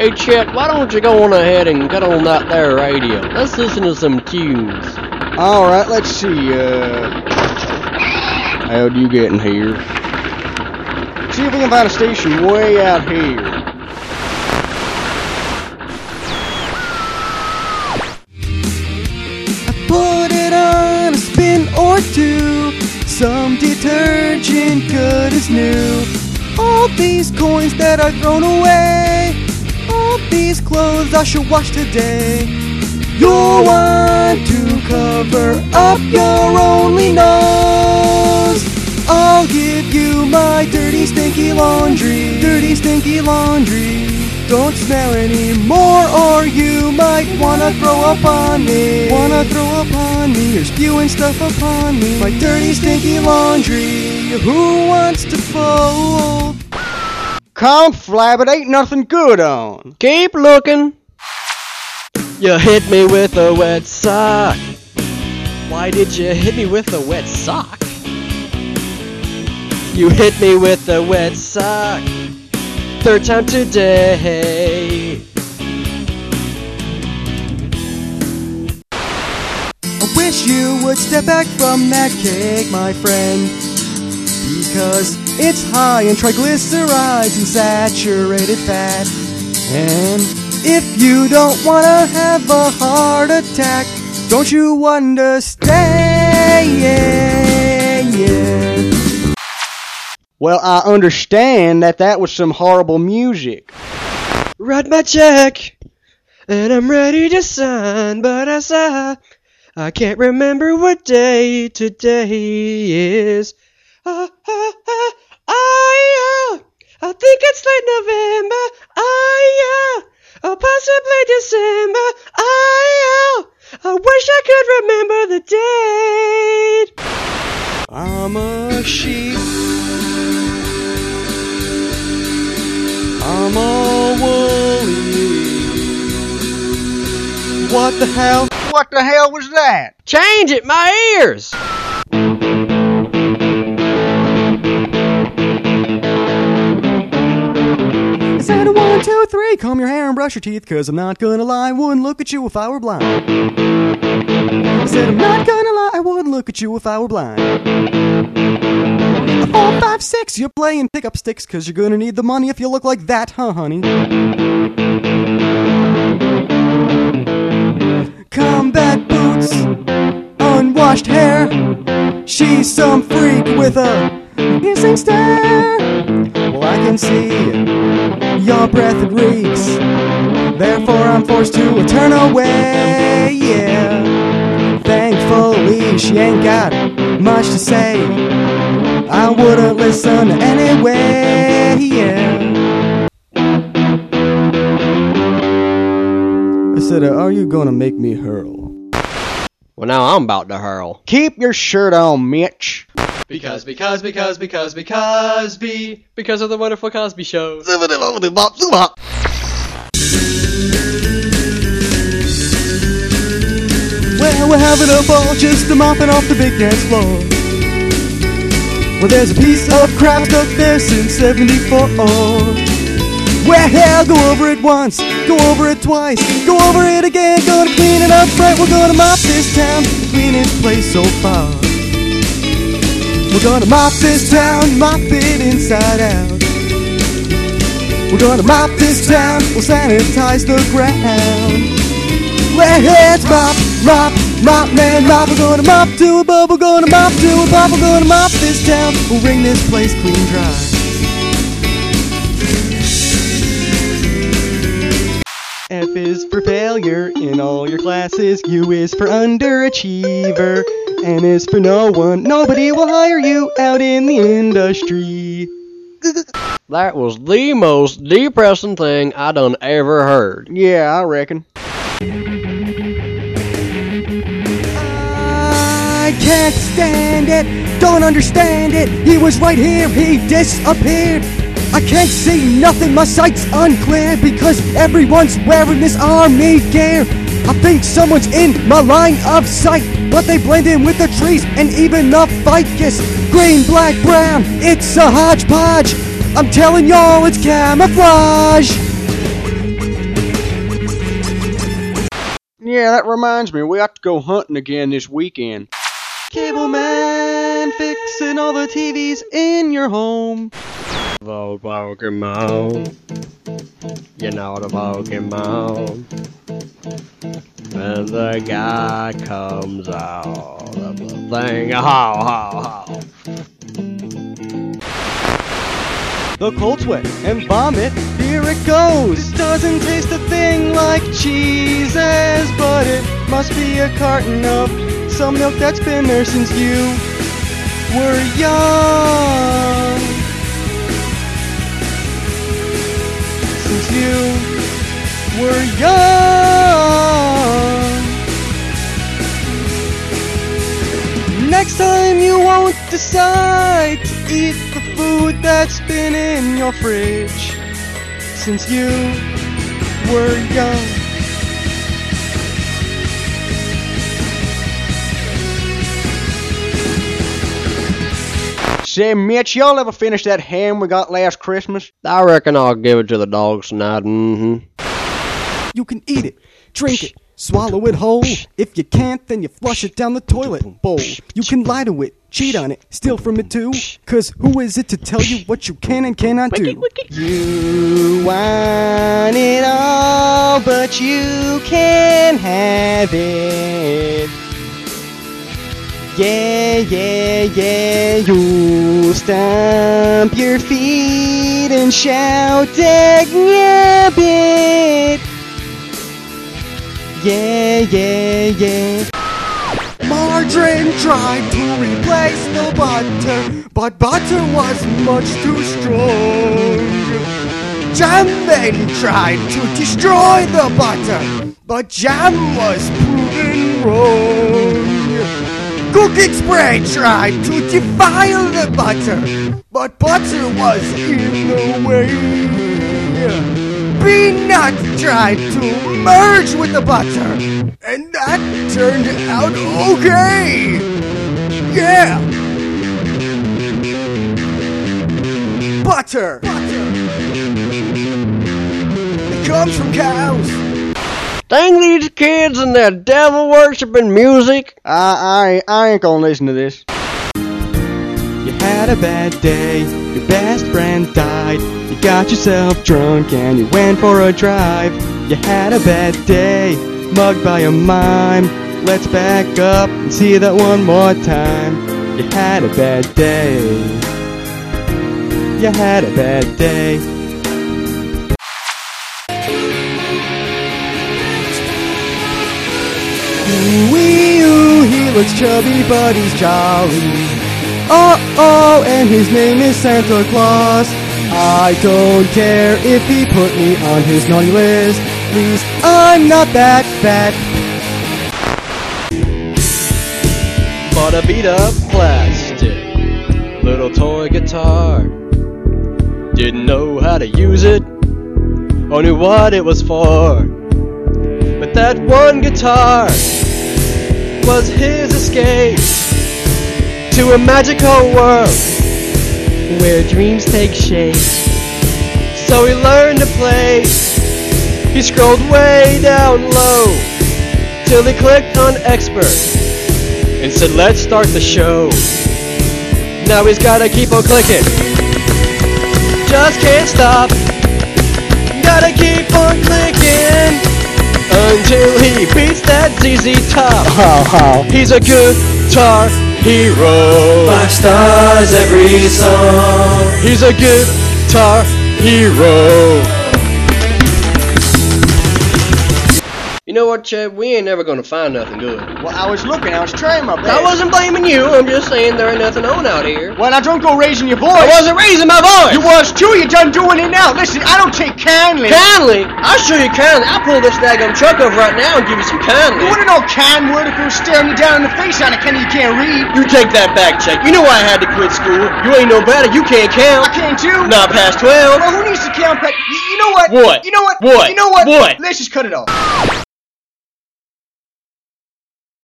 Hey Chet, why don't you go on ahead and get on that there radio? Let's listen to some tunes. Alright, let's see, how'd you get in here? See if we can find a station way out here. I put it on a spin or two, some detergent good as new. All these coins that are thrown away, all these clothes I should wash today. You'll want to cover up your only nose. I'll give you my dirty stinky laundry, dirty stinky laundry. Don't smell anymore or you might wanna throw up on me, wanna throw up on me. You're spewing stuff upon me. My dirty stinky laundry, who wants to fold? Conflab, it ain't nothing good on. Keep looking. You hit me with a wet sock. Why did you hit me with a wet sock? You hit me with a wet sock. Third time today. I wish you would step back from that cake, my friend, because it's high in triglycerides and saturated fat. And if you don't want to have a heart attack, don't you understand? Well, I understand that was some horrible music. Write my check, and I'm ready to sign, but I can't remember what day today is. I think it's late November. Possibly December. I wish I could remember the date. I'm a sheep. I'm all woolly. What the hell? What the hell was that? Change it, my ears. I said 1, 2, 3, comb your hair and brush your teeth, 'cause I'm not gonna lie, I wouldn't look at you if I were blind. I said I'm not gonna lie, I wouldn't look at you if I were blind. 4, 5, 6, you're playing pickup sticks, 'cause you're gonna need the money if you look like that, huh, honey? Combat boots, unwashed hair, she's some freak with a piercing stare. Well, I can see your breath it reeks, therefore I'm forced to turn away, yeah. Thankfully, she ain't got much to say, I wouldn't listen anyway, yeah. I said, are you gonna make me hurl? Well, now I'm about to hurl. Keep your shirt on, Mitch. Because of the wonderful Cosby Show. Well, we're having a ball, just mopping off the big dance floor. Well, there's a piece of crap stuck there since 74. Well, go over it once, go over it twice, go over it again. Gonna clean it up right, we're gonna mop this town, the cleanest place so far. We're gonna mop this town, mop it inside out. We're gonna mop this town, we'll sanitize the ground. Let's mop, mop, mop, man, mop. We're gonna mop to a bubble, gonna mop to a pop. We're gonna mop this town, we'll wring this place clean dry. F is for failure in all your classes. U is for underachiever. N is for no one. Nobody will hire you out in the industry. That was the most depressing thing I done ever heard. Yeah, I reckon. I can't stand it, don't understand it. He was right here, he disappeared. I can't see nothing, my sight's unclear, because everyone's wearing this army gear. I think someone's in my line of sight, but they blend in with the trees and even the ficus. Green, black, brown, it's a hodgepodge. I'm telling y'all, it's camouflage. Yeah, that reminds me, we ought to go hunting again this weekend. Cable man fixing all the TVs in your home. Old Pokemon. You know the Pokemon. When the guy comes out of the thing, how. The cold sweat and vomit, here it goes. It doesn't taste a thing like cheeses, but it must be a carton of some milk that's been there since you were young. Since you were young. Next time you won't decide to eat the food that's been in your fridge since you were young. Say, Mitch, y'all ever finish that ham we got last Christmas? I reckon I'll give it to the dogs tonight. You can eat it, drink it, swallow it whole. If you can't, then you flush it down the toilet bowl. You can lie to it, cheat on it, steal from it too. 'Cause who is it to tell you what you can and cannot do? You want it all, but you can't have it. Yeah, yeah, yeah, you stamp your feet and shout, "Dagnabbit!" Yeah, yeah, yeah. Margarine tried to replace the butter, but butter was much too strong. Jam then tried to destroy the butter, but jam was proven wrong. Cooking spray tried to defile the butter, but butter was in the way. Peanut tried to merge with the butter, and that turned out okay. Yeah. Butter. It comes from cows. Dang these kids and their devil-worshipping music. I ain't gonna listen to this. You had a bad day, your best friend died. You got yourself drunk and you went for a drive. You had a bad day, mugged by a mime. Let's back up and see that one more time. You had a bad day. You had a bad day. Ooh-wee-oo, he looks chubby but he's jolly. Oh, and his name is Santa Claus. I don't care if he put me on his naughty list. At least I'm not that bad. Bought a beat-up plastic little toy guitar. Didn't know how to use it or knew what it was for. But that one guitar was his escape to a magical world where dreams take shape. So he learned to play. He scrolled way down low till he clicked on expert and said, "Let's start the show." Now he's gotta keep on clicking. Just can't stop. Gotta keep on clicking until he beats that ZZ Top. He's a guitar hero. 5 stars every song. He's a guitar hero. You know what, Chad? We ain't never gonna find nothing good. Well, I was trying my best. I wasn't blaming you. I'm just saying there ain't nothing on out here. Well, now don't go raising your voice. I wasn't raising my voice. You was too. You done doing it now. Listen, I don't take kindly. Kindly? I'll show you kindly. I'll pull this daggum truck over right now and give you some kindly. You wouldn't know kind word if it was staring you down in the face on it, Kenny. You can't read. You take that back, Chuck. You know I had to quit school. You ain't no better. You can't count. I can't too. Not past 12. Well, who needs to count? But you know what? What? You know what? What? You know what? What? Let's just cut it off.